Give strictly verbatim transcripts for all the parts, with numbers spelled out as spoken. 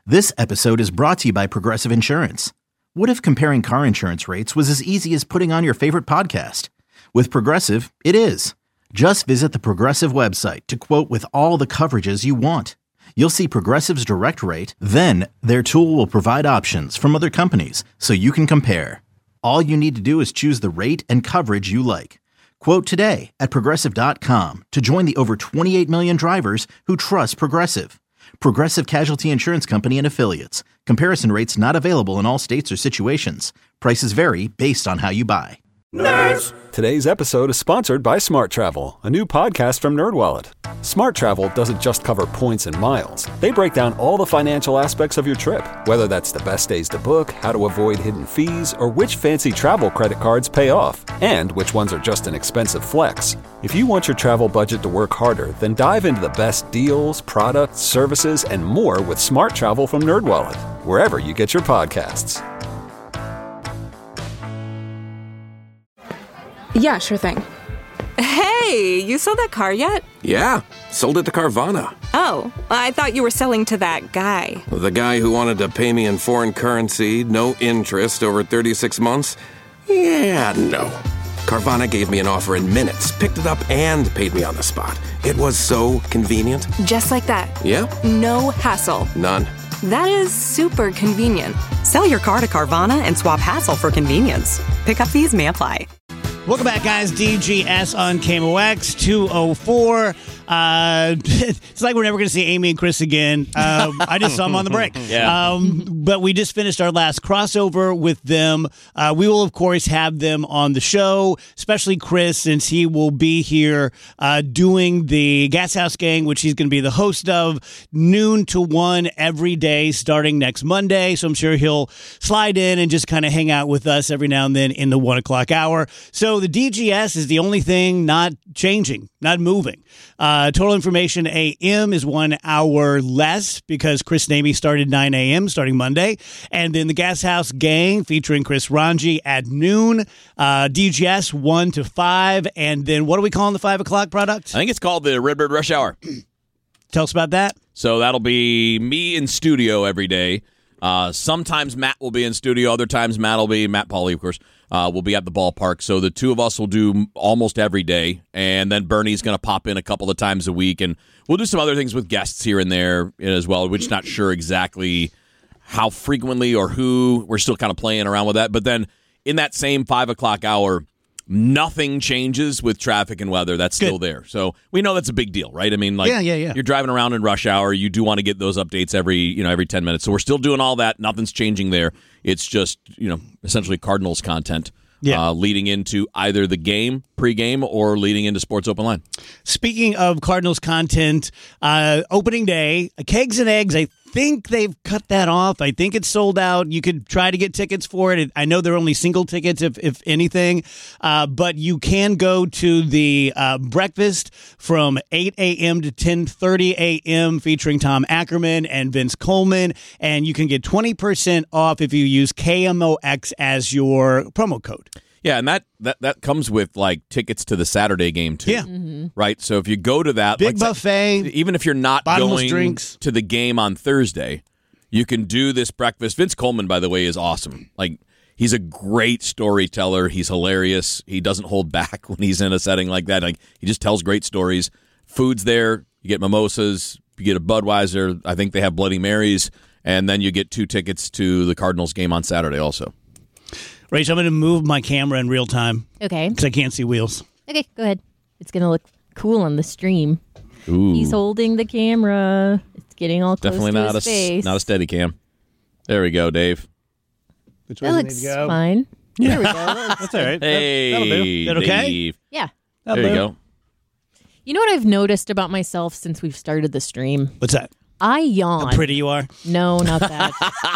This episode is brought to you by Progressive Insurance. What if comparing car insurance rates was as easy as putting on your favorite podcast? With Progressive, it is. Just visit the Progressive website to quote with all the coverages you want. You'll see Progressive's direct rate, then their tool will provide options from other companies so you can compare. All you need to do is choose the rate and coverage you like. Quote today at progressive dot com to join the over twenty-eight million drivers who trust Progressive. Progressive Casualty Insurance Company and Affiliates. Comparison rates not available in all states or situations. Prices vary based on how you buy. Nerds! Today's episode is sponsored by Smart Travel, a new podcast from NerdWallet. Smart Travel doesn't just cover points and miles. They break down all the financial aspects of your trip, whether that's the best days to book, how to avoid hidden fees, or which fancy travel credit cards pay off, and which ones are just an expensive flex. If you want your travel budget to work harder, then dive into the best deals, products, services, and more with Smart Travel from NerdWallet, wherever you get your podcasts. Yeah, sure thing. Hey, you sold that car yet? Yeah, sold it to Carvana. Oh, I thought you were selling to that guy. The guy who wanted to pay me in foreign currency, no interest, over thirty-six months? Yeah, no. Carvana gave me an offer in minutes, picked it up, and paid me on the spot. It was so convenient. Just like that. Yeah. No hassle. None. That is super convenient. Sell your car to Carvana and swap hassle for convenience. Pickup fees may apply. Welcome back, guys. D G S on K M O X two oh four. Uh, it's like we're never going to see Amy and Chris again. Uh, I just saw them on the break. Yeah. Um, but we just finished our last crossover with them. Uh, we will, of course, have them on the show, especially Chris, since he will be here uh, doing the Gas House Gang, which he's going to be the host of, noon to one every day starting next Monday. So I'm sure he'll slide in and just kind of hang out with us every now and then in the one o'clock hour. So the D G S is the only thing not changing, not moving. Uh, Total Information A M is one hour less because Chris and Amy started nine a.m. starting Monday. And then the Gas House Gang featuring Chris Ranji at noon. Uh, D G S one to five. And then what are we calling the five o'clock product? I think it's called the Redbird Rush Hour. Tell us about that. So that'll be me in studio every day. Uh, sometimes Matt will be in studio. Other times Matt will be, Matt Pauley, of course, uh, will be at the ballpark. So the two of us will do almost every day. And then Bernie's going to pop in a couple of times a week. And we'll do some other things with guests here and there as well. We're just not sure exactly how frequently or who. We're still kind of playing around with that. But then in that same five o'clock hour, nothing changes with traffic and weather. That's still Good. there. So we know that's a big deal, right? I mean, like, Yeah, yeah, yeah. you're driving around in rush hour. You do want to get those updates every, you know, every ten minutes. So we're still doing all that. Nothing's changing there. It's just, you know, essentially Cardinals content. Yeah. Uh, leading into either the game, pregame, or leading into Sports Open Line. Speaking of Cardinals content, uh, opening day, Kegs and Eggs, I think they've cut that off. I think it's sold out. You could try to get tickets for it. I know they're only single tickets, if if anything, uh, but you can go to the uh, breakfast from eight a.m. to ten thirty a.m. featuring Tom Ackerman and Vince Coleman, and you can get twenty percent off if you use K M O X as your promo code. Yeah, and that, that, that comes with, like, tickets to the Saturday game, too. Yeah. Mm-hmm. Right? So if you go to that... Big like, buffet. Even if you're not bottomless going drinks. to the game on Thursday, you can do this breakfast. Vince Coleman, by the way, is awesome. Like, he's a great storyteller. He's hilarious. He doesn't hold back when he's in a setting like that. Like, he just tells great stories. Food's there. You get mimosas. You get a Budweiser. I think they have Bloody Marys. And then you get two tickets to the Cardinals game on Saturday also. Rachel, I'm going to move my camera in real time. Okay. Because I can't see wheels. Okay, go ahead. It's going to look cool on the stream. Ooh. He's holding the camera. It's getting all close Definitely to not his a face. not a steady cam. There we go, Dave. Which way That does it looks need to go? fine. Yeah. There we go. That That's all right. Hey, that, that'll do. Is that okay? Dave. Yeah. That'll There you do. go. You know what I've noticed about myself since we've started the stream? What's that? I yawn. How pretty you are. No, not that.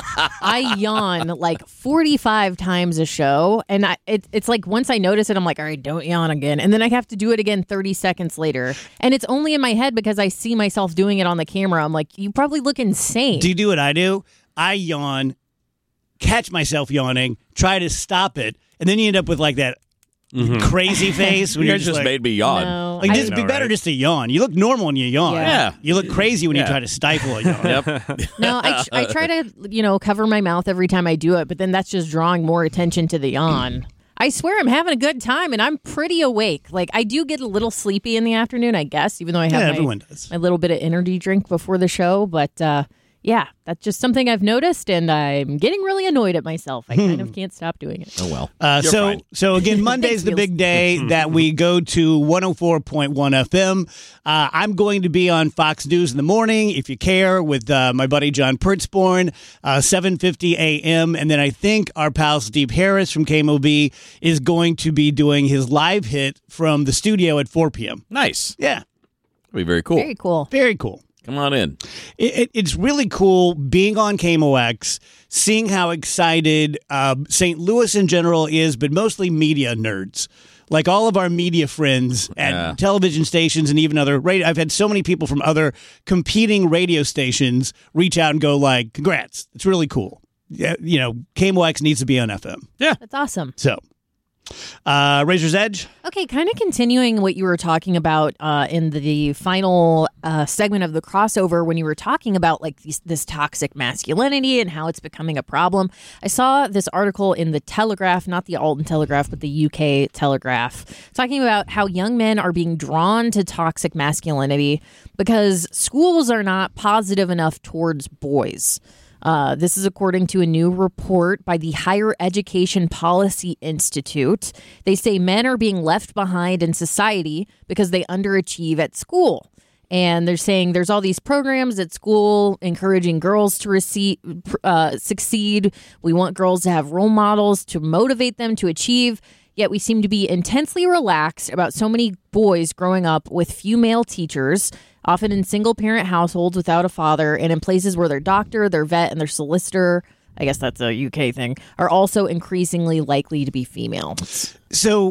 I yawn like forty-five times a show. And I, it, it's like once I notice it, I'm like, all right, don't yawn again. And then I have to do it again thirty seconds later. And it's only in my head because I see myself doing it on the camera. I'm like, you probably look insane. Do you do what I do? I yawn, catch myself yawning, try to stop it, and then you end up with like that crazy face. When You you're guys just like, made me yawn. No, Like, I- just be better just to yawn. You look normal when you yawn. Yeah. Yeah. You look crazy when you Yeah. try to stifle a yawn. Yep. No, I, tr- I try to, you know, cover my mouth every time I do it, but then that's just drawing more attention to the yawn. I swear I'm having a good time and I'm pretty awake. Like, I do get a little sleepy in the afternoon, I guess, even though I have Yeah, my, everyone does. my little bit of energy drink before the show. But uh, yeah, that's just something I've noticed, and I'm getting really annoyed at myself. I kind of can't stop doing it. Oh, well. Uh, You're so, fine. so again, Monday's the big day that we go to one oh four point one F M. Uh, I'm going to be on Fox News in the morning, if you care, with uh, my buddy John Pertzborn, uh, seven fifty a.m. And then I think our pal Steve Harris from K M O B is going to be doing his live hit from the studio at four p.m. Nice. Yeah, That'll be very cool. Very cool. very cool. Come on in. It, it, it's really cool being on K M O X, seeing how excited uh, Saint Louis in general is, but mostly media nerds. Like all of our media friends at Yeah. television stations and even other radio. I've had so many people from other competing radio stations reach out and go like, congrats, it's really cool. Yeah, you know, K M O X needs to be on F M. That's awesome. So, uh, Razor's Edge. Okay, kind of continuing what you were talking about uh, in the final uh, segment of the crossover when you were talking about like these, this toxic masculinity and how it's becoming a problem. I saw this article in the Telegraph, not the Alton Telegraph, but the U K Telegraph, talking about how young men are being drawn to toxic masculinity because schools are not positive enough towards boys. Uh, this is according to a new report by the Higher Education Policy Institute. They say men are being left behind in society because they underachieve at school. And they're saying there's all these programs at school encouraging girls to receive, uh, succeed. We want girls to have role models to motivate them to achieve. Yet we seem to be intensely relaxed about so many boys growing up with few male teachers, often in single-parent households without a father, and in places where their doctor, their vet, and their solicitor, I guess that's a U K thing, are also increasingly likely to be female. So,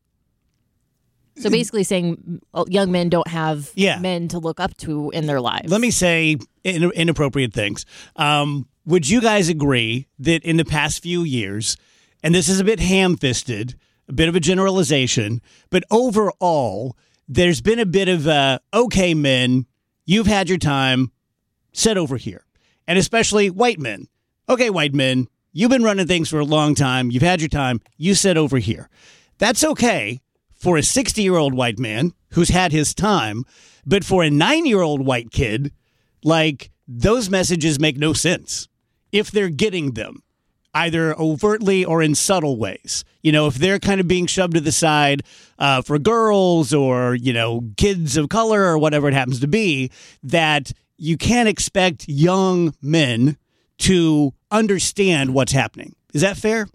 So basically saying young men don't have Yeah. men to look up to in their lives. let me say in, inappropriate things. Um, would you guys agree that in the past few years, and this is a bit ham-fisted, a bit of a generalization, but overall, there's been a bit of a, okay, men, you've had your time, sit over here. And especially white men. Okay, white men, you've been running things for a long time, you've had your time, you sit over here. That's okay for a sixty-year-old white man who's had his time, but for a nine-year-old white kid, like, those messages make no sense if they're getting them, either overtly or in subtle ways. You know, if they're kind of being shoved to the side uh, for girls or, you know, kids of color or whatever it happens to be, that you can't expect young men to understand what's happening. Is that fair?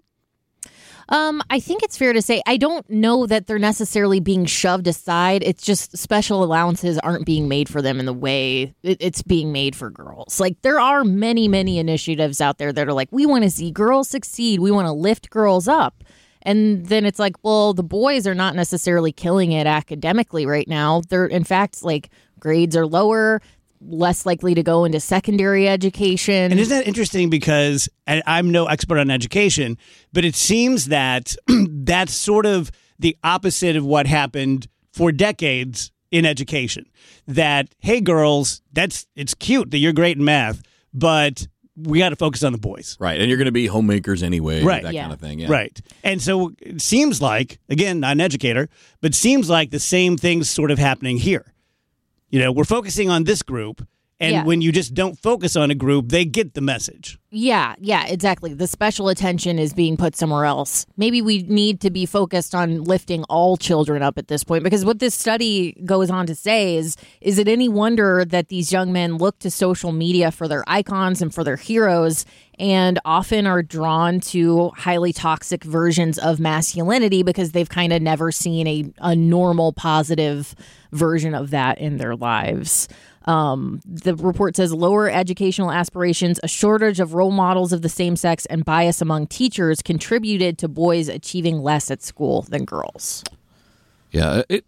Um, I think it's fair to say I don't know that they're necessarily being shoved aside. It's just special allowances aren't being made for them in the way it, it's being made for girls. Like, there are many, many initiatives out there that are like, we want to see girls succeed. We want to lift girls up. And then it's like, well, the boys are not necessarily killing it academically right now. They're, in fact, like, grades are lower, less likely to go into secondary education. And isn't that interesting? Because and I'm no expert on education, but it seems that that's sort of the opposite of what happened for decades in education. That, hey, girls, that's it's cute that you're great in math, but we got to focus on the boys. Right. And you're going to be homemakers anyway. Right. That Yeah. kind of thing. Yeah. Right. And so it seems like, again, not an educator, but seems like the same thing's sort of happening here. You know, we're focusing on this group, and Yeah. when you just don't focus on a group, they get the message. Yeah, yeah, exactly. The special attention is being put somewhere else. Maybe we need to be focused on lifting all children up at this point, because what this study goes on to say is, is it any wonder that these young men look to social media for their icons and for their heroes and often are drawn to highly toxic versions of masculinity because they've kind of never seen a, a normal, positive version of that in their lives. Um, the report says lower educational aspirations, a shortage of role models of the same sex, and bias among teachers contributed to boys achieving less at school than girls. Yeah. It,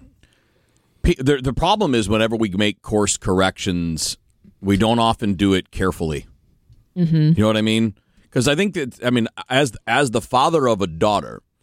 the, the problem is whenever we make course corrections, we don't often do it carefully. Mm-hmm. You know what I mean? Because I think that, I mean, as as the father of a daughter,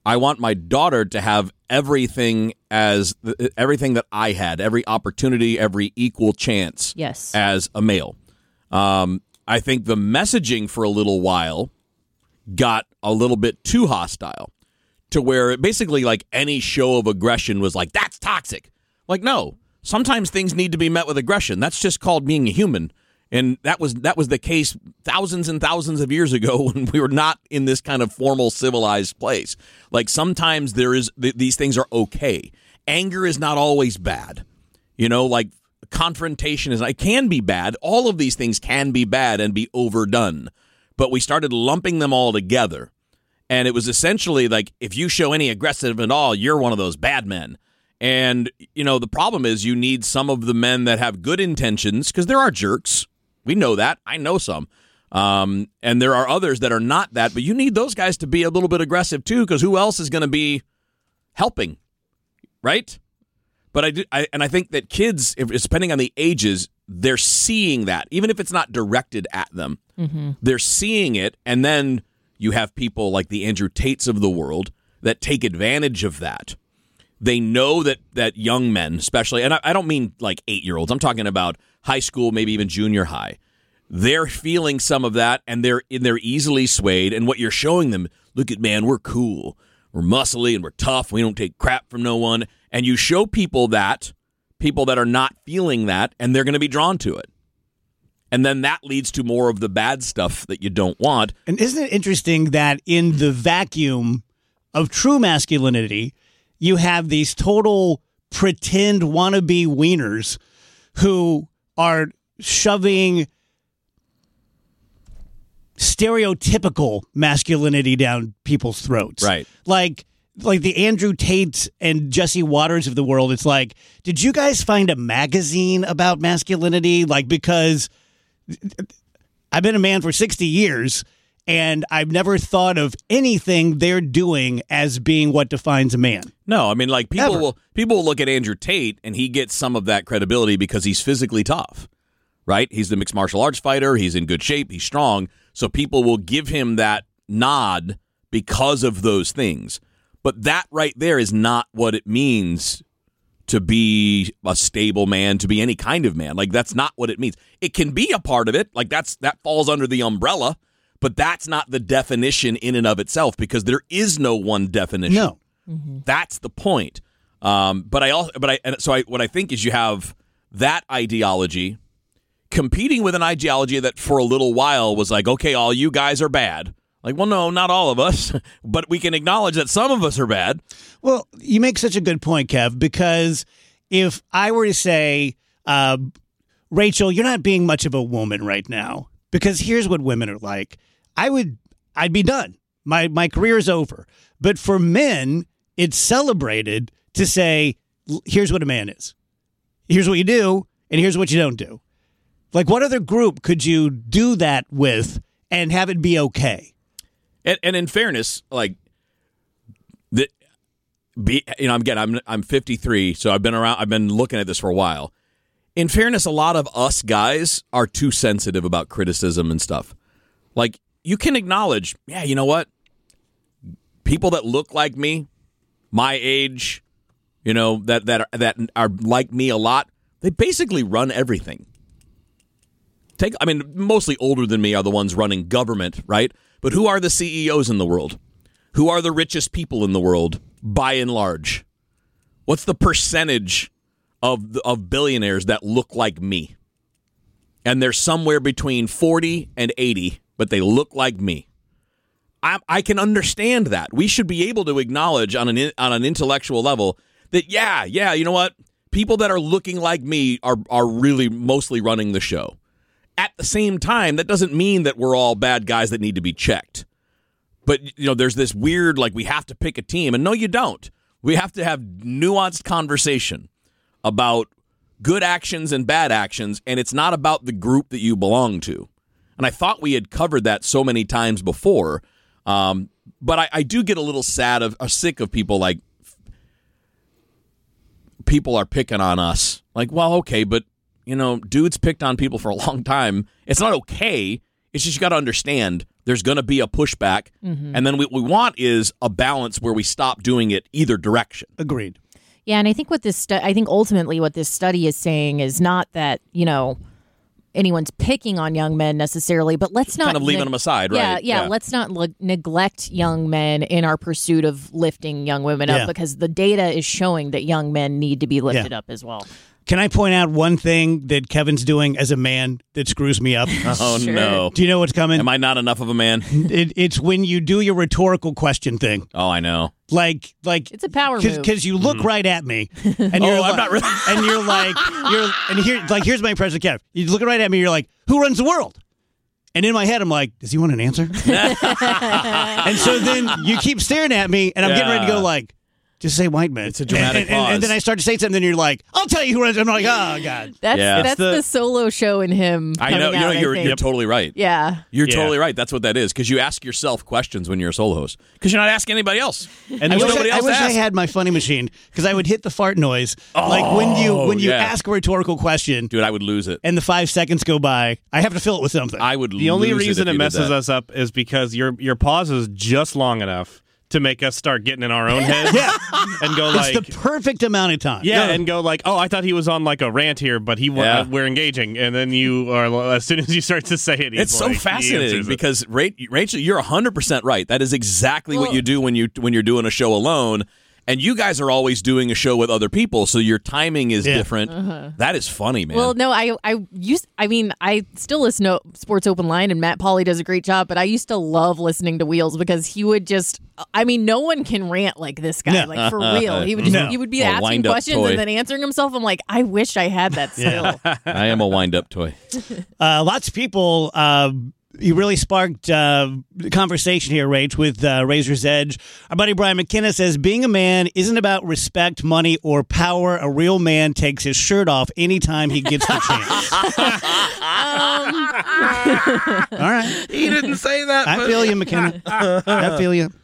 I want my daughter to have everything as everything that I had, every opportunity, every equal chance yes. as a male. Um, I think the messaging for a little while got a little bit too hostile to where it basically like any show of aggression was like, that's toxic. Like, no, sometimes things need to be met with aggression. That's just called being a human. And that was that was the case thousands and thousands of years ago when we were not in this kind of formal civilized place. Like sometimes there is th- these things are okay. Anger is not always bad. You know, like confrontation is it can be bad. All of these things can be bad and be overdone. But we started lumping them all together. And it was essentially like if you show any aggressive at all, you're one of those bad men. And, you know, the problem is you need some of the men that have good intentions because there are jerks. We know that. I know some. Um, and there are others that are not that, but you need those guys to be a little bit aggressive too, because who else is going to be helping, right? But I do, I, and I think that kids, if, depending on the ages, they're seeing that, even if it's not directed at them. Mm-hmm. They're seeing it, and then you have people like the Andrew Tates of the world that take advantage of that. They know that that young men, especially, and I, I don't mean like eight-year-olds. I'm talking about high school, maybe even junior high. They're feeling some of that, and they're and they're easily swayed. And what you're showing them, look at, man, we're cool. We're muscly, and we're tough. We don't take crap from no one. And you show people that, people that are not feeling that, and they're going to be drawn to it. And then that leads to more of the bad stuff that you don't want. And isn't it interesting that in the vacuum of true masculinity, you have these total pretend wannabe wieners who are shoving stereotypical masculinity down people's throats. Right. Like like the Andrew Tates and Jesse Waters of the world. It's like, did you guys find a magazine about masculinity? Like, because I've been a man for sixty years, and I've never thought of anything they're doing as being what defines a man. No, I mean, like people Ever. will people will look at Andrew Tate, and he gets some of that credibility because he's physically tough, right? He's the mixed martial arts fighter. He's in good shape. He's strong. So people will give him that nod because of those things. But that right there is not what it means to be a stable man, to be any kind of man. Like, that's not what it means. It can be a part of it. Like, that's that falls under the umbrella. But that's not the definition in and of itself, because there is no one definition. No, mm-hmm. That's the point. Um, but I also, but I, and so I, what I think is you have that ideology competing with an ideology that for a little while was like, okay, all you guys are bad. Like, well, no, not all of us, but we can acknowledge that some of us are bad. Well, you make such a good point, Kev, because if I were to say, uh, Rachel, you're not being much of a woman right now, because here's what women are like, I would, I'd be done. My my career is over. But for men, it's celebrated to say, here's what a man is. Here's what you do, and here's what you don't do. Like, what other group could you do that with and have it be okay? And, and in fairness, like, the, be, you know, again, I'm I'm fifty-three, so I've been around. I've been looking at this for a while. In fairness, a lot of us guys are too sensitive about criticism and stuff. Like, you can acknowledge, yeah, you know what? People that look like me, my age, you know, that that are, that are like me a lot, they basically run everything. Take, I mean, mostly older than me are the ones running government, right? But who are the C E Os in the world? Who are the richest people in the world, by and large? What's the percentage of of billionaires that look like me? And they're somewhere between forty and eighty, but they look like me. I, I can understand that. We should be able to acknowledge on an on an intellectual level that, yeah, yeah, you know what? People that are looking like me are are really mostly running the show. At the same time, that doesn't mean that we're all bad guys that need to be checked. But, you know, there's this weird, like, we have to pick a team. And no, you don't. We have to have nuanced conversation about good actions and bad actions, and it's not about the group that you belong to. And I thought we had covered that so many times before. Um, but I, I do get a little sad of, or sick of people like, people are picking on us. Like, well, okay, but, you know, dudes picked on people for a long time. It's not okay. It's just you got to understand there's going to be a pushback. Mm-hmm. And then what we want is a balance where we stop doing it either direction. Agreed. Yeah, and I think what this stu- I think ultimately what this study is saying is not that, you know, anyone's picking on young men necessarily, but let's not Kind of leaving neg- them aside, yeah, right? Yeah, Yeah. let's not le- neglect young men in our pursuit of lifting young women Yeah. up, because the data is showing that young men need to be lifted Yeah. up as well. Can I point out one thing that Kevin's doing as a man that screws me up? Oh, Sure. no. Do you know what's coming? Am I not enough of a man? It, it's when you do your rhetorical question thing. Oh, I know. Like, like It's a power move. because you look right at me, and Oh, you're I'm like, not really- and you're like, you're, and here, like, here's my impression of Kev. You look right at me, you're like, who runs the world? And in my head, I'm like, does he want an answer? And so then you keep staring at me, and I'm getting ready to go like, just say white man. It's a dramatic and, and, and, pause. and then I start to say something, and you're like, I'll tell you who runs. I'm like, oh god. That's Yeah. that's It's the, the- solo show in him. I know. coming You know, out, I you're, think. you're totally right. Yeah. You're Yeah. totally right. That's what that is. Because you ask yourself questions when you're a solo host. Because you're not asking anybody else. And I There's wish, nobody I, I, else to wish I ask. had my funny machine because I would hit the fart noise like when you when you yeah. ask a rhetorical question Dude, I would lose it. and the five seconds go by. I have to fill it with something. I would The only lose reason it, it, if you did messes that. us up is because your your pause is just long enough to make us start getting in our own heads Yeah. and go it's like, the perfect amount of time. yeah, and go like, oh, I thought he was on like a rant here, but he wa- Yeah. uh, we're engaging, and then you are as soon as you start to say it, he's It's so like, he fascinating answers it. because Ra- Rachel, you're one hundred percent right. That is exactly what Well- you do when you when you're doing a show alone. And you guys are always doing a show with other people, so your timing is Yeah. different. That is funny, man. Well, no, I I used I mean I still listen to Sports Open Line, and Matt Pauly does a great job, but I used to love listening to Wheels because he would just I mean no one can rant like this guy, No. like for real. He would just No. he would be A asking wind-up questions toy. and then answering himself. I'm like, I wish I had that skill. I am a wind-up toy. Uh, lots of people. Uh, you really sparked uh, conversation here, Rach, with uh, Razor's Edge. Our buddy Brian McKenna says, being a man isn't about respect, money, or power. A real man takes his shirt off anytime he gets the chance. All right. He didn't say that. I feel you, McKenna. I feel you.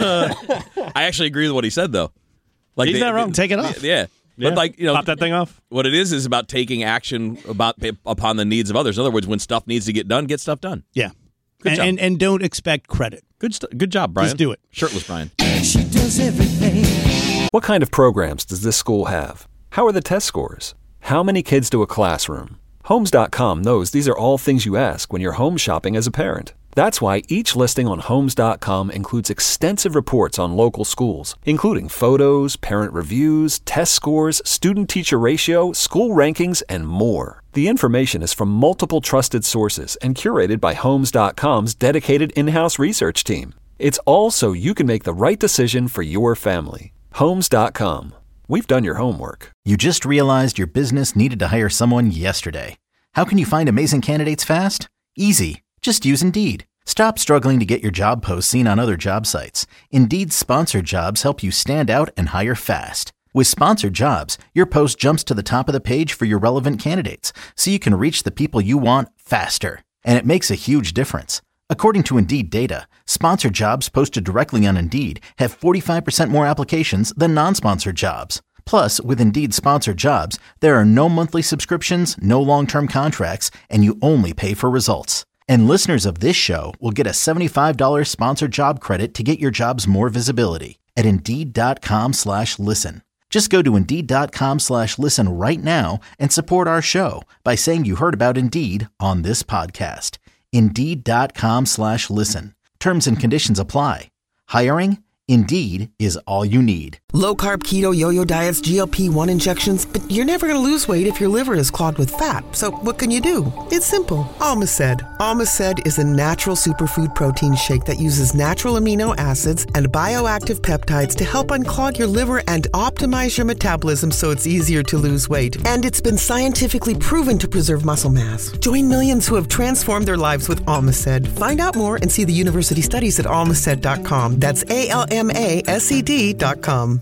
I actually agree with what he said, though. Like He's not wrong. Take it off. Yeah. Yeah. But like you know, Pop that thing off. What it is is about taking action about upon the needs of others. In other words, when stuff needs to get done, get stuff done. Yeah. Good And, job. and and don't expect credit. Good, st- good job, Brian. Just do it. Shirtless Brian. She does everything. What kind of programs does this school have? How are the test scores? How many kids to a classroom? Homes dot com knows these are all things you ask when you're home shopping as a parent. That's why each listing on Homes dot com includes extensive reports on local schools, including photos, parent reviews, test scores, student-teacher ratio, school rankings, and more. The information is from multiple trusted sources and curated by Homes dot com's dedicated in-house research team. It's all so you can make the right decision for your family. Homes dot com. We've done your homework. You just realized your business needed to hire someone yesterday. How can you find amazing candidates fast? Easy. Just use Indeed. Stop struggling to get your job posts seen on other job sites. Indeed's sponsored jobs help you stand out and hire fast. With sponsored jobs, your post jumps to the top of the page for your relevant candidates, so you can reach the people you want faster. And it makes a huge difference. According to Indeed data, sponsored jobs posted directly on Indeed have forty-five percent more applications than non-sponsored jobs. Plus, with Indeed sponsored jobs, there are no monthly subscriptions, no long-term contracts, and you only pay for results. And listeners of this show will get a seventy-five dollars sponsored job credit to get your jobs more visibility at Indeed.com slash listen. Just go to Indeed.com slash listen right now and support our show by saying you heard about Indeed on this podcast. Indeed.com slash listen. Terms and conditions apply. Hiring? Indeed is all you need. Low carb, keto, yo-yo diets, G L P one injections, but you're never going to lose weight if your liver is clogged with fat. So what can you do? It's simple. Almaced. Almaced is a natural superfood protein shake that uses natural amino acids and bioactive peptides to help unclog your liver and optimize your metabolism so it's easier to lose weight. And it's been scientifically proven to preserve muscle mass. Join millions who have transformed their lives with Almaced. Find out more and see the university studies at almaced dot com. That's A L M A S E D dot com.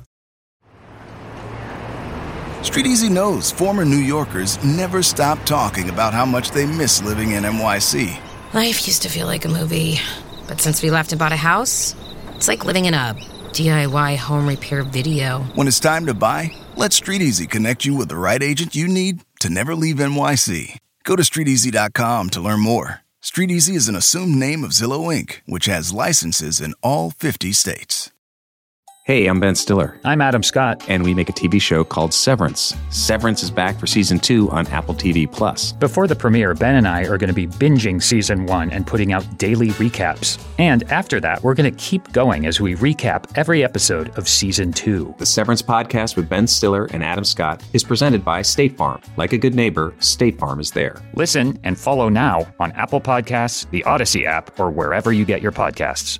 Street Easy knows former New Yorkers never stop talking about how much they miss living in N Y C. Life used to feel like a movie, but since we left and bought a house, it's like living in a D I Y home repair video. When it's time to buy, let Street Easy connect you with the right agent you need to never leave N Y C. Go to Street Easy dot com to learn more. StreetEasy is an assumed name of Zillow Incorporated, which has licenses in all fifty states. Hey, I'm Ben Stiller. I'm Adam Scott, and we make a T V show called Severance. Severance is back for season two on Apple T V Plus. Before the premiere, Ben and I are going to be binging season one and putting out daily recaps. And after that, we're going to keep going as we recap every episode of season two. The Severance podcast with Ben Stiller and Adam Scott is presented by State Farm. Like a good neighbor, State Farm is there. Listen and follow now on Apple Podcasts, the Odyssey app, or wherever you get your podcasts.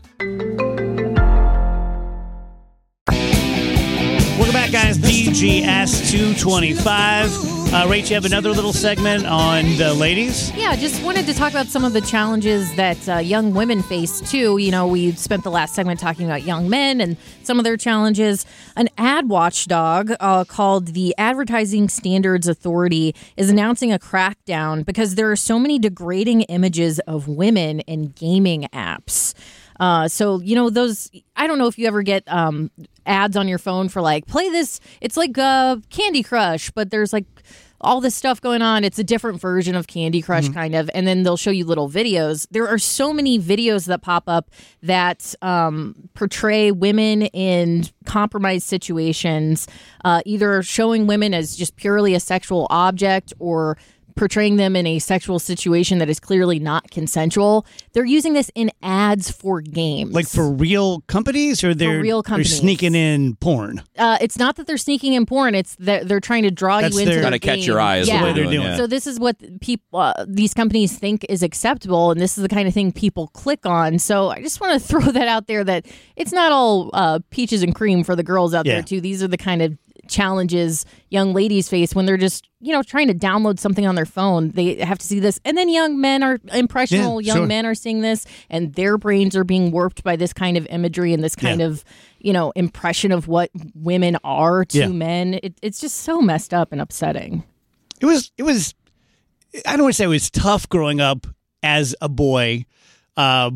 Welcome back, guys. D G S two twenty-five. Uh, Rach, you have another little segment on the ladies? Yeah, just wanted to talk about some of the challenges that uh, young women face, too. You know, we spent the last segment talking about young men and some of their challenges. An ad watchdog uh, called the Advertising Standards Authority is announcing a crackdown because there are so many degrading images of women in gaming apps. Uh, so, you know, those, I don't know if you ever get um, ads on your phone for like, play this. It's like uh, Candy Crush, but there's like all this stuff going on. It's a different version of Candy Crush, mm-hmm. kind of. And then they'll show you little videos. There are so many videos that pop up that um, portray women in compromised situations, uh, either showing women as just purely a sexual object or portraying them in a sexual situation that is clearly not consensual. They're using this in ads for games. Like for real companies, or they're, for real companies. They're sneaking in porn? Uh, it's not that they're sneaking in porn. It's that they're trying to draw That's you into their, their trying to catch game. your eye is yeah. the way they're doing. Yeah. So this is what people, uh, these companies think is acceptable, and this is the kind of thing people click on. So I just want to throw that out there that it's not all uh, peaches and cream for the girls out Yeah. there, too. These are the kind of challenges young ladies face when they're just, you know, trying to download something on their phone. They have to see this. And then young men are impressionable. Yeah, young sure. men are seeing this, and their brains are being warped by this kind of imagery and this kind Yeah. of, you know, impression of what women are to Yeah. men. It, it's just so messed up and upsetting. It was, it was, I don't want to say it was tough growing up as a boy. Uh,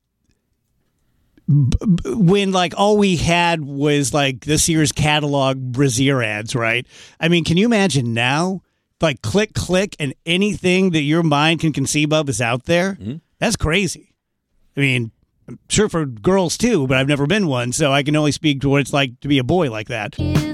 b- b- when like all we had was like the Sears catalog brassiere ads, right? I mean, can you imagine now? Like click, click, and anything that your mind can conceive of is out there? Mm-hmm. That's crazy. I mean, I'm sure for girls too, but I've never been one, so I can only speak to what it's like to be a boy like that.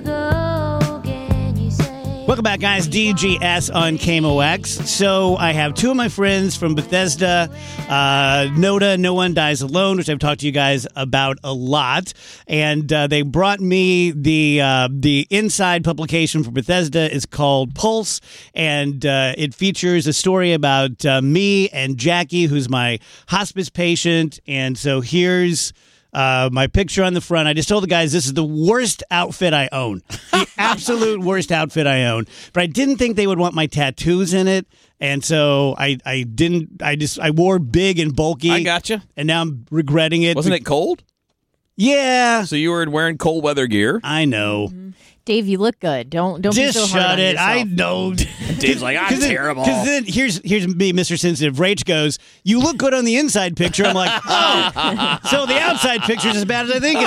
Welcome back, guys. D G S on K M O X. So I have two of my friends from Bethesda, uh, Noda, No One Dies Alone, which I've talked to you guys about a lot. And uh, they brought me the uh, the inside publication for Bethesda. It's called Pulse, and uh, it features a story about uh, me and Jackie, who's my hospice patient. And so here's Uh, my picture on the front. I just told the guys this is the worst outfit I own. The absolute worst outfit I own. But I didn't think they would want my tattoos in it. And so I, I didn't, I just, I wore big and bulky. I gotcha. And now I'm regretting it. Wasn't it cold? Yeah. So you were wearing cold weather gear? I know. Mm-hmm. Dave, you look good. Don't don't Just be so hard shut on it. yourself. I know. Dave's like, I'm terrible. Because then here's here's me, Mister Sensitive. Rach goes, you look good on the inside picture. I'm like, oh, so the outside picture's as bad as I think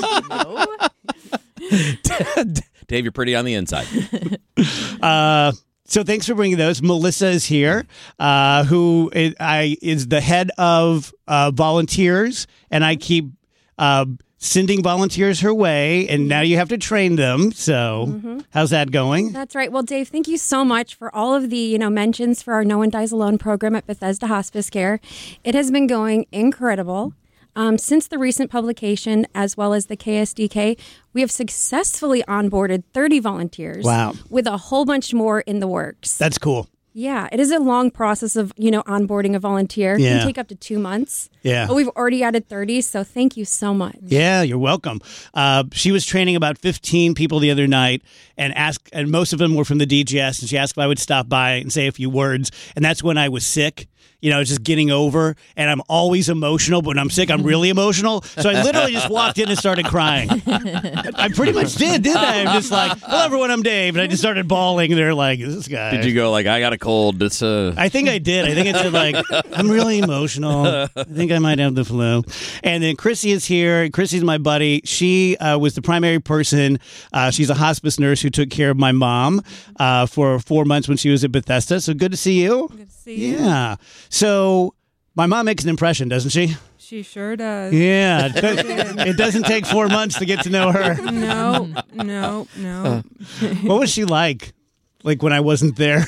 it is. Dave, you're pretty on the inside. uh, so thanks for bringing those. Melissa is here, uh, who is, I, is the head of uh, volunteers, and I keep uh, sending volunteers her way, and now you have to train them. So Mm-hmm. how's that going? That's right. Well, Dave, thank you so much for all of the, you know, mentions for our No One Dies Alone program at Bethesda Hospice Care. It has been going incredible. Um, since the recent publication, as well as the K S D K, we have successfully onboarded thirty volunteers. Wow. With a whole bunch more in the works. That's cool. Yeah, it is a long process of, you know, onboarding a volunteer. It Yeah. can take up to two months. Yeah. But we've already added thirty, so thank you so much. Yeah, you're welcome. Uh, she was training about fifteen people the other night, and asked, and most of them were from the D G S, and she asked if I would stop by and say a few words, and that's when I was sick. You know, just getting over, and I'm always emotional, but when I'm sick, I'm really emotional. So I literally just walked in and started crying. I pretty much did, didn't I? I'm just like, hello, everyone, I'm Dave. And I just started bawling, and they're like, this guy. Did you go like, I got a cold? It's uh... I think I did. I think I said, like, I'm really emotional. I think I might have the flu. And then Chrissy is here. Chrissy's my buddy. She uh, was the primary person. Uh, she's a hospice nurse who took care of my mom uh, for four months when she was at Bethesda. So good to see you. Good to see you. Yeah. So My mom makes an impression, doesn't she? She sure does. Yeah. It, does, it doesn't take four months to get to know her. No, no, no. What was she like? Like when I wasn't there?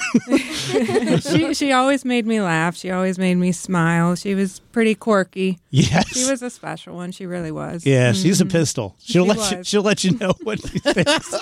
she she always made me laugh. She always made me smile. She was pretty quirky. Yes. She was a special one. She really was. Yeah, mm-hmm. She's a pistol. She'll she let was. you she'll let you know what she thinks.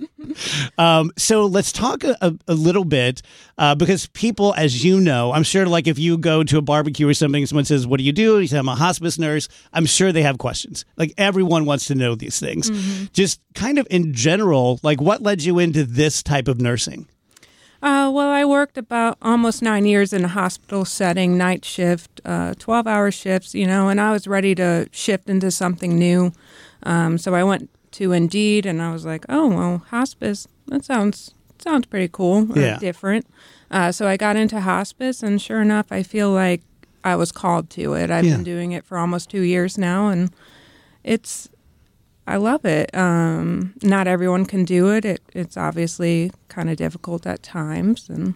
um, so let's talk a, a, a little bit uh, because people, as you know, I'm sure like if you go to a barbecue or something, someone says, "What do you do?" You say, "I'm a hospice nurse." I'm sure they have questions. Like everyone wants to know these things. Mm-hmm. Just kind of in general, like what led you into this type of nursing? Uh, well, I worked about almost nine years in a hospital setting, night shift, uh, twelve-hour shifts, you know, and I was ready to shift into something new. Um, so I went to Indeed, and I was like, oh, well, hospice, that sounds sounds pretty cool, yeah. different. Uh, so I got into hospice, and sure enough, I feel like I was called to it. I've yeah. been doing it for almost two years now, and it's... I love it. Um, not everyone can do it. it it's obviously kind of difficult at times. And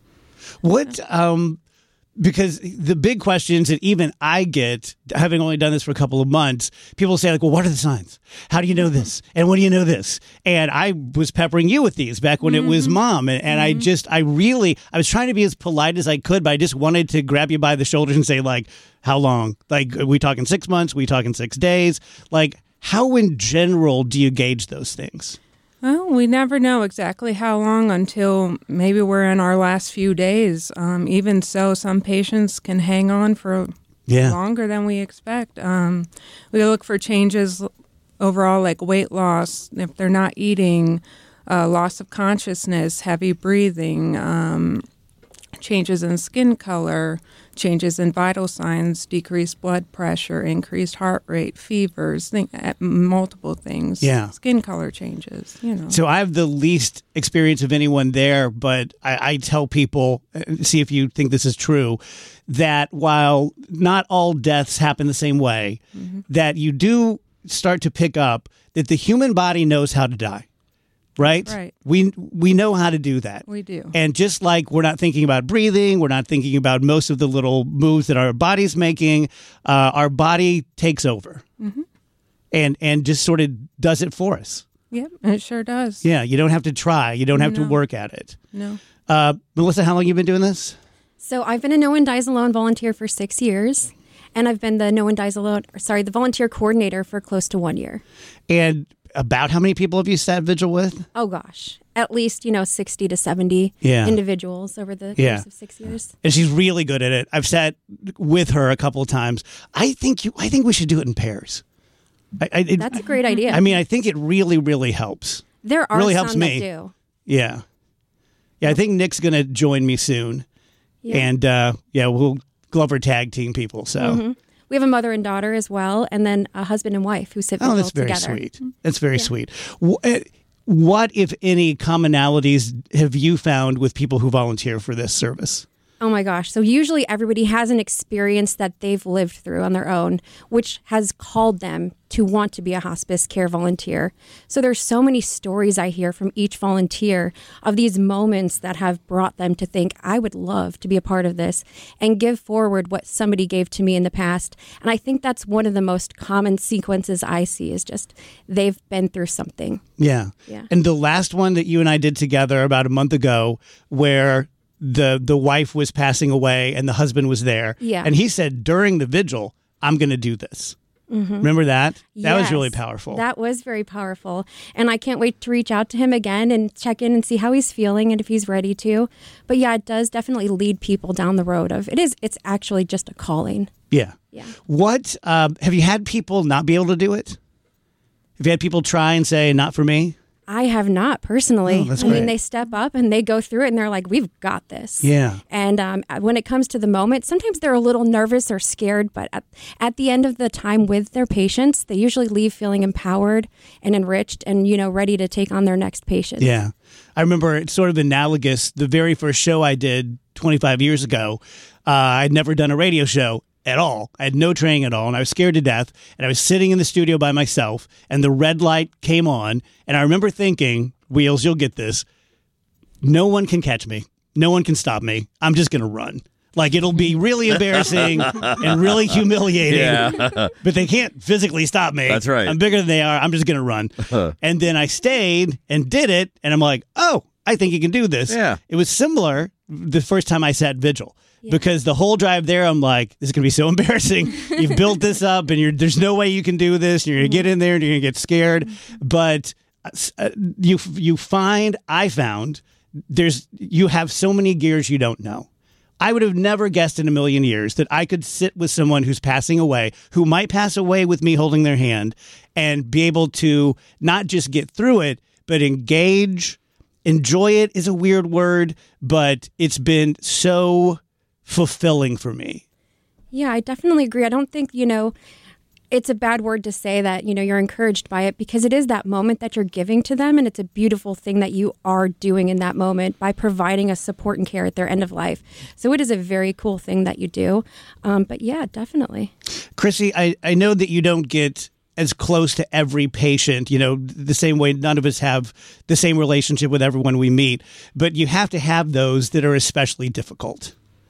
what, um, because the big questions that even I get, having only done this for a couple of months, people say like, well, what are the signs? How do you know this? And when do you know this? And I was peppering you with these back when mm-hmm. it was mom. And, and mm-hmm. I just, I really, I was trying to be as polite as I could, but I just wanted to grab you by the shoulders and say like, how long? Like, are we talking six months? Are we talking six days? Like, how in general do you gauge those things? Well, we never know exactly how long until maybe we're in our last few days. Um, even so, some patients can hang on for yeah. longer than we expect. Um, we look for changes overall, like weight loss, if they're not eating, uh, loss of consciousness, heavy breathing, um, changes in skin color, changes in vital signs, decreased blood pressure, increased heart rate, fevers, think, multiple things. Yeah. Skin color changes, you know. So I have the least experience of anyone there, but I, I tell people, see if you think this is true, that while not all deaths happen the same way, mm-hmm. that you do start to pick up that the human body knows how to die. Right? Right. We we know how to do that. We do. And just like we're not thinking about breathing, we're not thinking about most of the little moves that our body's making, uh, our body takes over mm-hmm. and and just sort of does it for us. Yep, it sure does. Yeah, you don't have to try. You don't have no. to work at it. No. Uh, Melissa, how long have you been doing this? So I've been a No One Dies Alone volunteer for six years. And I've been the No One Dies Alone, sorry, the volunteer coordinator for close to one year. And about how many people have you sat vigil with? Oh, gosh. At least, you know, sixty to seventy yeah. individuals over the course yeah. of six years. And she's really good at it. I've sat with her a couple of times. I think you. I think we should do it in pairs. I, I, it, That's a great idea. I mean, I think it really, really helps. There are really some helps me. that do. Yeah. Yeah, I think Nick's going to join me soon. Yeah. And, uh, yeah, we'll Glover tag team people, so... Mm-hmm. We have a mother and daughter as well, and then a husband and wife who sit oh, that's very together. sweet. That's very yeah. sweet. What, if any, commonalities have you found with people who volunteer for this service? Oh my gosh. So usually everybody has an experience that they've lived through on their own, which has called them to want to be a hospice care volunteer. So there's so many stories I hear from each volunteer of these moments that have brought them to think, I would love to be a part of this and give forward what somebody gave to me in the past. And I think that's one of the most common sequences I see is just they've been through something. Yeah. Yeah. And the last one that you and I did together about a month ago where the the wife was passing away and the husband was there. Yeah. And he said during the vigil, I'm going to do this. Mm-hmm. Remember that? That yes, was really powerful. That was very powerful. And I can't wait to reach out to him again and check in and see how he's feeling and if he's ready to. But yeah, it does definitely lead people down the road of it is it's actually just a calling. Yeah. Yeah. What um, have you had people not be able to do it? Have you had people try and say, not for me? I have not personally. Oh, that's I mean, great. they step up and they go through it and they're like, we've got this. Yeah. And um, when it comes to the moment, sometimes they're a little nervous or scared, but at, at the end of the time with their patients, they usually leave feeling empowered and enriched and, you know, ready to take on their next patient. Yeah. I remember it's sort of analogous. The very first show I did twenty-five years ago, uh, I'd never done a radio show at all. I had no training at all, and I was scared to death, and I was sitting in the studio by myself, and the red light came on, and I remember thinking, Wheels, you'll get this. No one can catch me. No one can stop me. I'm just going to run. Like, it'll be really embarrassing and really humiliating. Yeah. But they can't physically stop me. That's right. I'm bigger than they are. I'm just going to run. And then I stayed and did it, and I'm like, oh, I think you can do this. Yeah. It was similar the first time I sat vigil. Because the whole drive there, I'm like, this is going to be so embarrassing. You've built this up, and you're, there's no way you can do this. And you're going to get in there, and you're going to get scared. But uh, you you find, I found, there's you have so many gears you don't know. I would have never guessed in a million years that I could sit with someone who's passing away, who might pass away with me holding their hand, and be able to not just get through it, but engage. Enjoy it is a weird word, but it's been so fulfilling for me. Yeah, I definitely agree. I don't think, you know, it's a bad word to say that, you know, you're encouraged by it, because it is that moment that you're giving to them, and it's a beautiful thing that you are doing in that moment by providing a support and care at their end of life. So it is a very cool thing that you do. Um, but yeah, definitely. Chrissy, I, I know that you don't get as close to every patient, you know, the same way none of us have the same relationship with everyone we meet, but you have to have those that are especially difficult.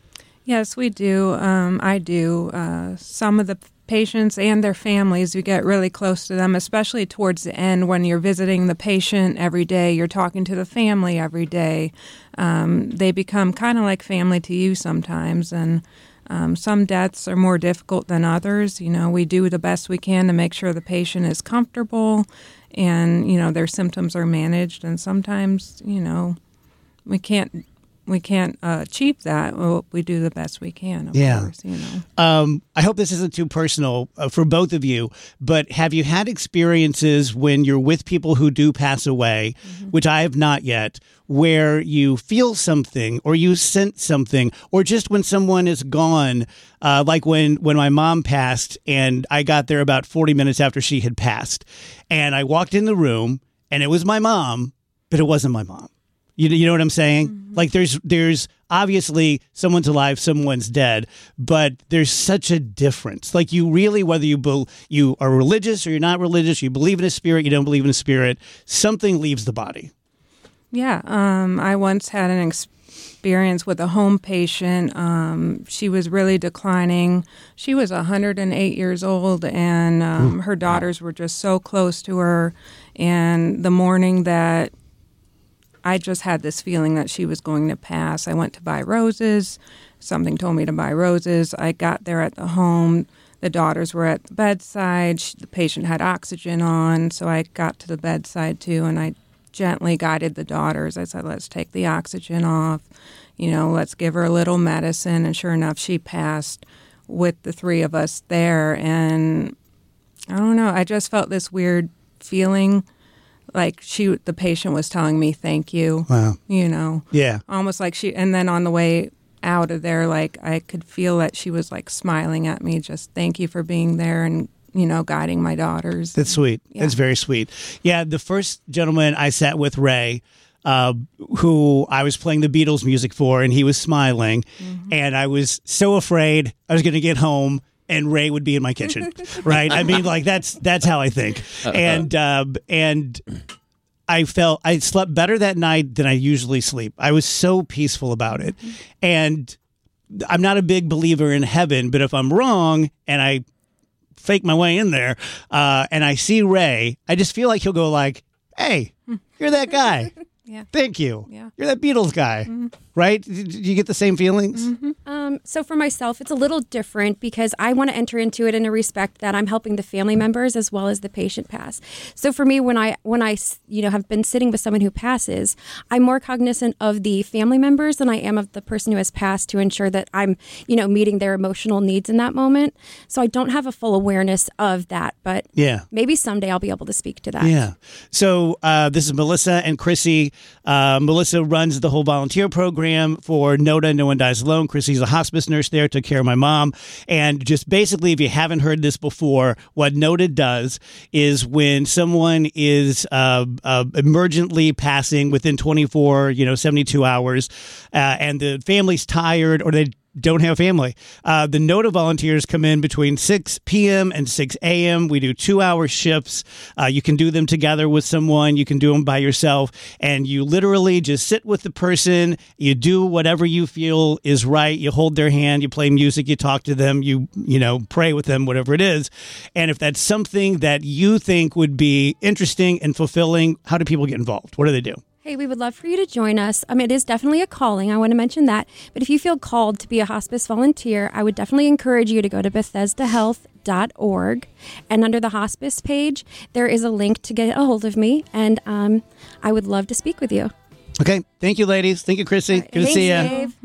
Yes, we do. Um, I do. Uh, some of the patients and their families, you get really close to them, especially towards the end when you're visiting the patient every day, you're talking to the family every day. Um, they become kind of like family to you sometimes, and um, some deaths are more difficult than others. You know, we do the best we can to make sure the patient is comfortable and, you know, their symptoms are managed, and sometimes, you know, we can't We can't uh, achieve that. Well, we do the best we can, of yeah. course, you know. Um, I hope this isn't too personal uh, for both of you, but have you had experiences when you're with people who do pass away, mm-hmm. which I have not yet, where you feel something or you sense something, or just when someone is gone, uh, like when, when my mom passed and I got there about forty minutes after she had passed, and I walked in the room and it was my mom, but it wasn't my mom. You, you know what I'm saying? Mm-hmm. Like there's there's obviously someone's alive, someone's dead, but there's such a difference. Like you really, whether you be, you are religious or you're not religious, you believe in a spirit, you don't believe in a spirit, something leaves the body. Yeah, um, I once had an experience with a home patient. Um, she was really declining. She was one hundred eight years old, and um, her daughters were just so close to her. And the morning that I just had this feeling that she was going to pass, I went to buy roses. Something told me to buy roses. I got there at the home. The daughters were at the bedside. She, the patient had oxygen on, so I got to the bedside too, and I gently guided the daughters. I said, let's take the oxygen off. You know, let's give her a little medicine. And sure enough, she passed with the three of us there. And I don't know, I just felt this weird feeling like she, the patient was telling me, thank you. Wow. You know. Yeah. Almost like she, and then on the way out of there, like I could feel that she was like smiling at me, just thank you for being there and, you know, guiding my daughters. That's sweet. Yeah. That's very sweet. Yeah, the first gentleman I sat with, Ray, uh, who I was playing the Beatles music for, and he was smiling, mm-hmm. and I was so afraid I was going to get home and Ray would be in my kitchen, right? I mean, like that's that's how I think, and uh, and I felt I slept better that night than I usually sleep. I was so peaceful about it, mm-hmm. and I'm not a big believer in heaven, but if I'm wrong and I fake my way in there, uh, and I see Ray, I just feel like he'll go like, "Hey, you're that guy. Yeah. Thank you. Yeah. You're that Beatles guy." Mm-hmm. Right? Did you get the same feelings? Mm-hmm. Um, so for myself, it's a little different because I want to enter into it in a respect that I'm helping the family members as well as the patient pass. So for me, when I when I you know have been sitting with someone who passes, I'm more cognizant of the family members than I am of the person who has passed to ensure that I'm you know meeting their emotional needs in that moment. So I don't have a full awareness of that, but yeah, maybe someday I'll be able to speak to that. Yeah. So uh, this is Melissa and Chrissy. Uh, Melissa runs the whole volunteer program for NODA, No One Dies Alone. Chrissy's a hospice nurse there, took care of my mom. And just basically, if you haven't heard this before, what NODA does is when someone is uh, uh, emergently passing within twenty-four, you know, seventy-two hours, uh, and the family's tired or they don't have family. Uh, the NOTA volunteers come in between six p.m. and six a.m. We do two-hour shifts. Uh, you can do them together with someone. You can do them by yourself. And you literally just sit with the person. You do whatever you feel is right. You hold their hand. You play music. You talk to them. You, you know, pray with them, whatever it is. And if that's something that you think would be interesting and fulfilling, how do people get involved? What do they do? Hey, we would love for you to join us. Um, it is definitely a calling. I want to mention that. But if you feel called to be a hospice volunteer, I would definitely encourage you to go to Bethesda Health dot org. And under the hospice page, there is a link to get a hold of me. And um, I would love to speak with you. Okay. Thank you, ladies. Thank you, Chrissy. Good Thanks, to see you. Dave.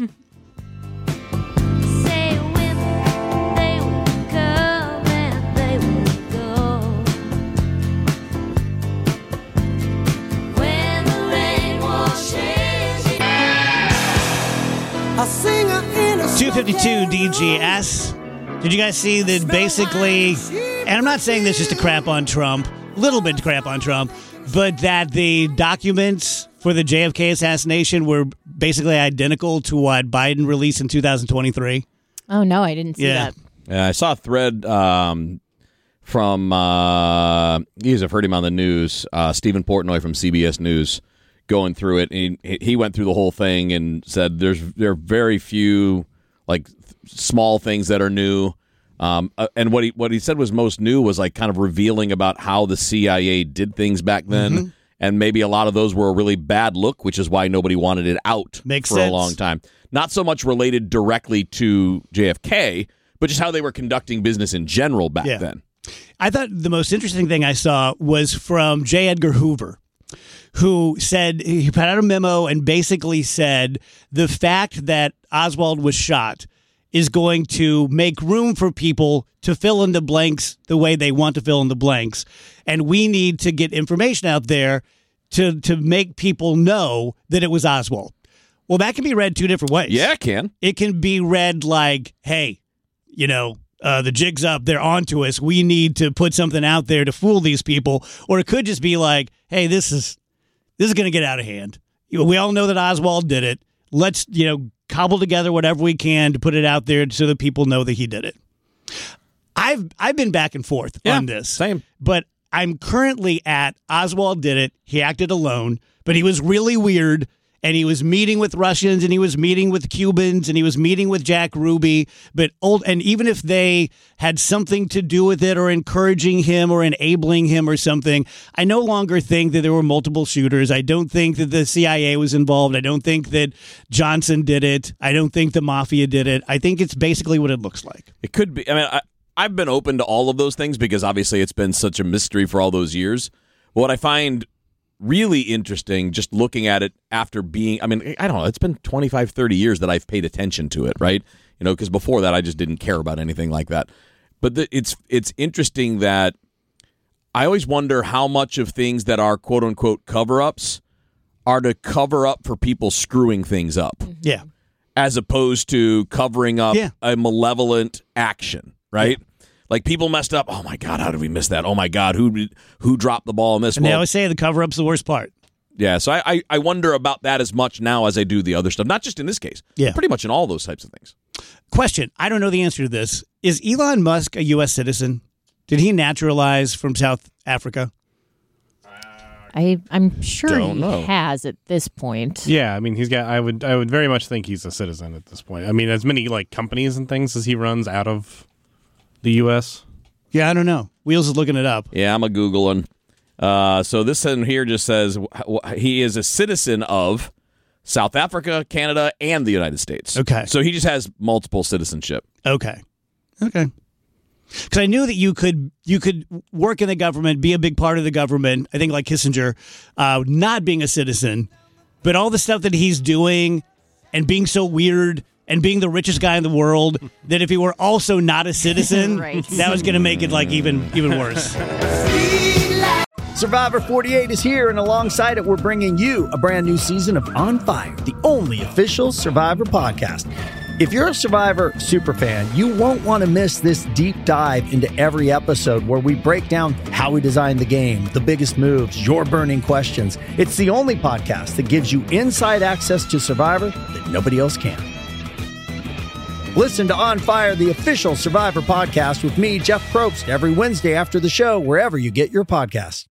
two fifty-two D G S. Did you guys see that basically, and I'm not saying this just to crap on Trump, a little bit to crap on Trump, but that the documents for the J F K assassination were basically identical to what Biden released in two thousand twenty-three? Oh, no, I didn't see Yeah. that. Yeah, I saw a thread um, from, uh, you guys have heard him on the news, uh, Stephen Portnoy from C B S News, going through it. And he, he went through the whole thing and said there's there are very few like th- small things that are new. Um, uh, and what he what he said was most new was like kind of revealing about how the C I A did things back then. Mm-hmm. And maybe a lot of those were a really bad look, which is why nobody wanted it out Makes for sense. a long time. Not so much related directly to J F K, but just how they were conducting business in general back Yeah. then. I thought the most interesting thing I saw was from J. Edgar Hoover, who said, he put out a memo and basically said the fact that Oswald was shot is going to make room for people to fill in the blanks the way they want to fill in the blanks. And we need to get information out there to, to make people know that it was Oswald. Well, that can be read two different ways. Yeah, it can. It can be read like, hey, you know, uh, the jig's up. They're onto us. We need to put something out there to fool these people. Or it could just be like, hey, this is this is going to get out of hand. You know, we all know that Oswald did it. Let's, you know, cobble together whatever we can to put it out there so that people know that he did it. I've I've been back and forth Yeah, on this. same. But I'm currently at Oswald did it. He acted alone, but he was really weird. And he was meeting with Russians, and he was meeting with Cubans, and he was meeting with Jack Ruby. But old, and even if they had something to do with it, or encouraging him, or enabling him, or something, I no longer think that there were multiple shooters. I don't think that the C I A was involved. I don't think that Johnson did it. I don't think the mafia did it. I think it's basically what it looks like. It could be. I mean, I, I've been open to all of those things because obviously it's been such a mystery for all those years. What I find really interesting, just looking at it after being, I mean, I don't know, it's been twenty-five, thirty years that I've paid attention to it, right? You know, because before that, I just didn't care about anything like that. But the, it's it's interesting that I always wonder how much of things that are quote-unquote cover-ups are to cover up for people screwing things up. Yeah. As opposed to covering up Yeah. a malevolent action, right? Yeah. Like, people messed up. Oh, my God, how did we miss that? Oh, my God, who who dropped the ball in this? And they Well, always say the cover-up's the worst part. yeah, so I, I, I wonder about that as much now as I do the other stuff. Not just in this case. Yeah. Pretty much in all those types of things. Question. I don't know the answer to this. Is Elon Musk a U S citizen? Did he naturalize from South Africa? I, I'm sure Don't he know. has at this point. Yeah, I mean, he's got. I would. I would very much think he's a citizen at this point. I mean, as many like companies and things as he runs out of the U S. Yeah, I don't know. Wheels is looking it up. Yeah, I'm a Googling. Uh, so this in here just says wh- he is a citizen of South Africa, Canada, and the United States. Okay. So he just has multiple citizenship. Okay. Okay. Because I knew that you could you could work in the government, be a big part of the government. I think like Kissinger, uh, not being a citizen, but all the stuff that he's doing and being so weird and being the richest guy in the world, that if he were also not a citizen, Right. that was going to make it like even even worse. Survivor forty-eight is here, and alongside it, we're bringing you a brand new season of On Fire, the only official Survivor podcast. If you're a Survivor superfan, you won't want to miss this deep dive into every episode where we break down how we designed the game, the biggest moves, your burning questions. It's the only podcast that gives you inside access to Survivor that nobody else can. Listen to On Fire, the official Survivor podcast with me, Jeff Probst, every Wednesday after the show, wherever you get your podcasts.